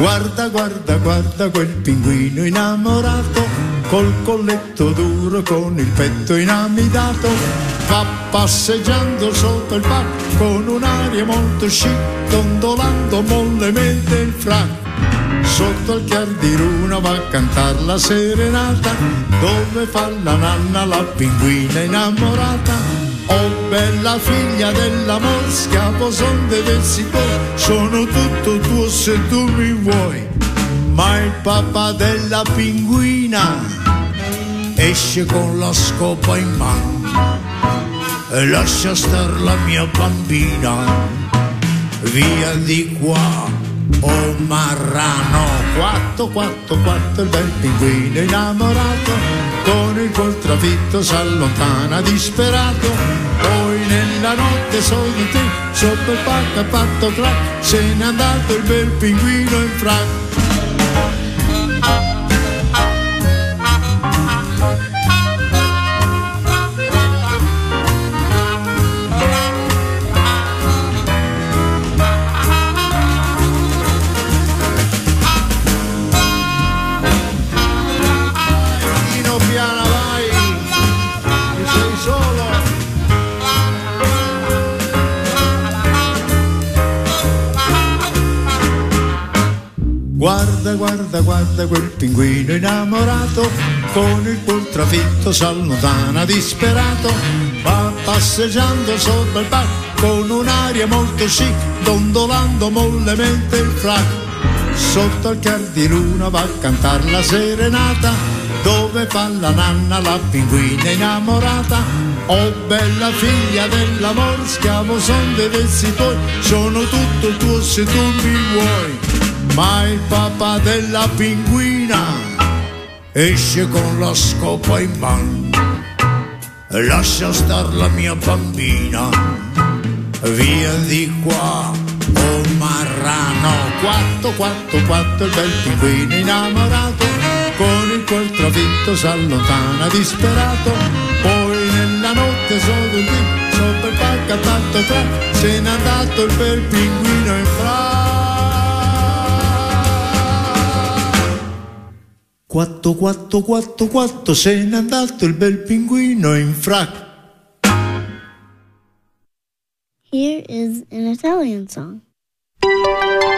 Guarda, guarda, guarda quel pinguino innamorato, col colletto duro, con il petto inamidato, va passeggiando sotto il parco con un'aria molto chic, dondolando mollemente il frac. Sotto il chiar di luna va a cantar la serenata, dove fa la nanna la pinguina innamorata. Oh bella figlia dell'amor, schiavo son del sicuro, sono tutto tuo se tu mi vuoi. Ma il papà della pinguina esce con la scopa in mano e lascia star la mia bambina. Via di qua, oh marrano. Quatto, quatto, quatto, il bel pinguino innamorato, con il col trafitto s'allontana disperato. Poi nella notte sotto te, sotto il pacco ha fatto clac, se n'è andato il bel pinguino in frac. Guarda, guarda, guarda quel pinguino innamorato, con il cuor trafitto s'allontana disperato, va passeggiando sopra il parco con un'aria molto chic, dondolando mollemente il frac. Sotto il chiar di luna va a cantar la serenata, dove fa la nanna la pinguina innamorata. Oh bella figlia dell'amor, schiavo son dei versi tuoi, sono tutto tuo se tu mi vuoi. Ma il papà della pinguina esce con la scopa in mano e lascia star la mia bambina. Via di qua, oh marrano. Quatto, quatto, quatto, il bel pinguino innamorato, con il cuor trafitto s'allontana disperato. Poi nella notte sotto il pacco ha fatto tra, se n'è andato il bel pinguino in fra. Quatto, quatto, quatto, quatto, se n'è andato il bel pinguino in frac. Here is an Italian song.